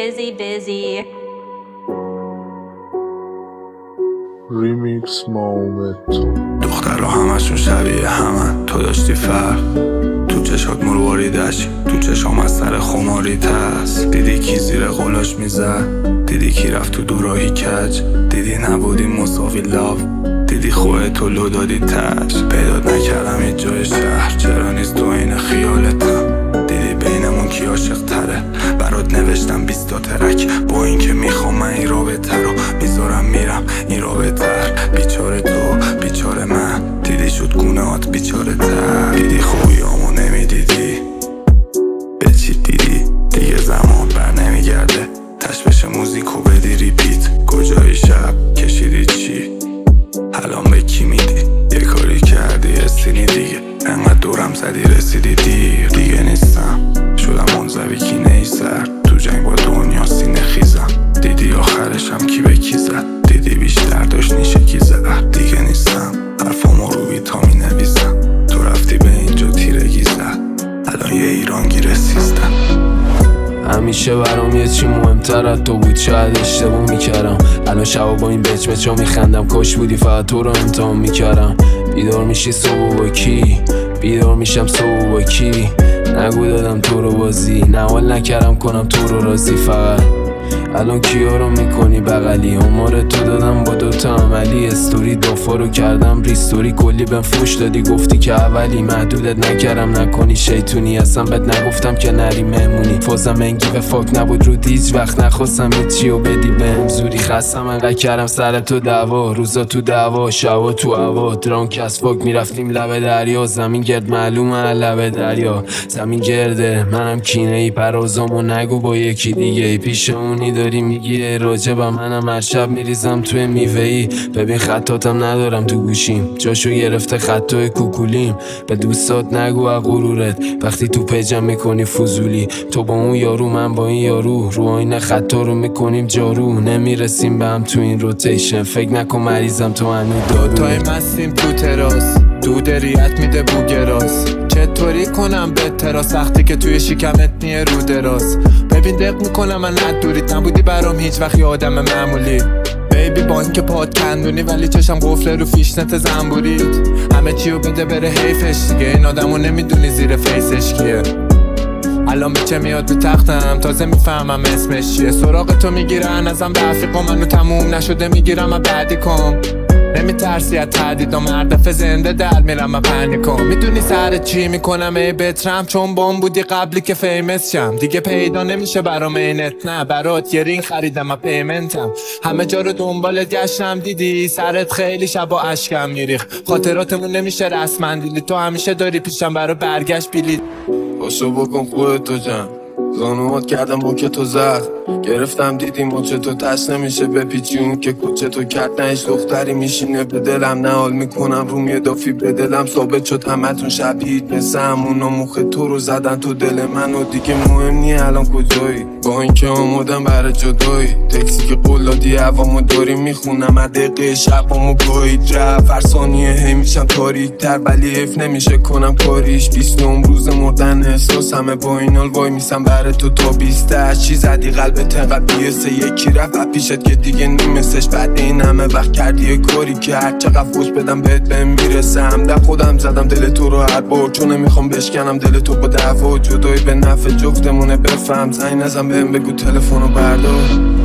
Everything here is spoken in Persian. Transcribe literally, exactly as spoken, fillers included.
busy, busy. ریمیکس مامتو. دخترها همشون شبیه همن، تو داشتی فرق. تو چشات مرواریدش، تو چشام از سر خماری تست. دیدی کی زیر قلاش میزد، دیدی کی رفت تو دوراهی کج. دیدی نبودی مساوی لاف، دیدی خوه تو لو دادی تش. پیدات نکردم یه جای شهر، چرا نیست تو این خیالتم. دیدی بینمون کی عاشق تره، برات نوشتم بیست تا ترک. با این که میخوام من این رابطه رو میذارم میرم این رابطه. بیچاره تو بیچاره من، دیدی شد گونهات بیچاره تر. دیدی خوبیامو نمیدیدی، به چی دیدی دیگه زمان بر نمیگرده. تشبش موزیکو بدی ریپیت، کجایی شب کشیدی چی، الان به کی میدی. یه کاری کردی استینی دیگه، انقدر دورم زدی رسیدی دیر. دیگه نیستم شدم منزوی کینه ای سر، تو جنگ با دنیا سینه خیزم. دیدی آخرشم کی به کی زد، دیدی بیشتر داشت نیشه کی زد. دیگه نیستم حرفامو رو بیتا می نویسم، تو رفتی به اینجا تیرگی زد، الان یه ایرانگیر سیزدم. همیشه برام یه چی مهمتر از تو بود، شاید اشتباه میکردم. الان شبا با این بچ بچا میخندم، کاش بودی فقط تو رو امتحان میکردم. بیدار میشی صبح با کی، بیدار میشم صبح با کی. نگو دادم تو رو بازی، نه حال نکردم کنم تو رو راضی. فقط الان کیا رو میکنی بغلی، عمر تو دادم با دوتا عملی. استوری دافا رو کردم ریستوری، کلی بهم فوش دادی گفتی که اولی. محدودت نکردم نکنی شیطونی، اصلا بهت نگفتم که نری مهمونی. فازم انگی به فاک نبود رو دیج، وقت نخواستم هیچی و بدی بهم زوری. خستم انقدر کردم سر تو دعوا، روزا تو دعوا شبا تو هوا. درانک از فاک میرفتیم لب دریا، زمین گرد معلومه لب دریا. زمین گرده منم کینه ای، پرازامو نگو با یکی دیگه ای. پیش اونی داری میگی راجع به منم، هر شب میریزم توی میوه‌ای. ببین خطاتم ندارم تو گوشیم، جاشو گرفته خطای کوکولیم. به دوستات نگو از غرورت، وقتی تو پیجم میکنی فضولی. تو با اون یارو من با این یارو، رو آینه خطا رو میکنیم جارو. نمیرسیم به هم تو این روتیشن، فکر نکن مریضم تو هنو دارو. تای مستیم تو تراس، دود ریت میده بوگراس. چطوری کنم به تراس وقتی که توی شکمت میه رو دراز. ببین دق میکنم من ندوریت، نبودی برام هیچ وقت یه آدم معمولی. بیبی با این که پاد کندونی ولی چشم قفله رو فیشنت زنبوریت. همه چیو بده بره حیفش دیگه، این آدمو نمیدونی زیر فیسش کیه. الان بچه میاد به تختم تازه میفهمم اسمش چیه. سراغ تو میگیرن ازم رفیقا، منو تموم نشده میگیرم و بعدی کن. نمیترسی از تهدید و مردف زنده در میرم و پنیکم. میدونی سر چی میکنم ای بترم، چون بام بودی قبلی که فیمس شم. دیگه پیدا نمیشه برام اینت، نه برات یه رینگ خریدم و پیمنتم. همه جا رو دنبالت گشتم، دیدی سرت خیلی شبا اشکم میریخ. خاطراتمون نمیشه رسما دیدی، تو همیشه داری پیشم برا برگشت بیلید. باشو بکن خودتو جمع، زانوات کردم با که تو زخم گرفتم. دیدی مچه تو تش نمیشه بپیچی، اون که کوچه تو کرد نه هیچ دختری میشینه به دلم. نه حال میکنم روم یه دافی به دلم ثابت شد همتون شبیهید مثل همونا. مخ تو رو زدن تو دل من و دیگه مهم نیه الان کجایی. با اینکه آمادم برای جدایی، تکسی که قول دادی هوامو داری میخونم. هر دقیقه شبامو گاهید رفت، هر ثانیه هی میشم تاریک تر ولی حیف نمیشه کنم کاریش. بیستم روز مردن احساس همه با این حال وای میسم برای تو تا بیسته. چی زدی قلبت انقدر بیسه، یکی رفت پیشت که دیگه نیمسش. بعد این همه وقت کردی یه کاری که هر چقدر فوش بدم بهت بهم میرسه. همدم خودم زدم دل تو رو هر بار، چون نمیخوام بشکنم دل تو با دعوا. جدایی به نفع جفتمونه بفهم، زنگ نزن بهم بگو تلفنو بردار.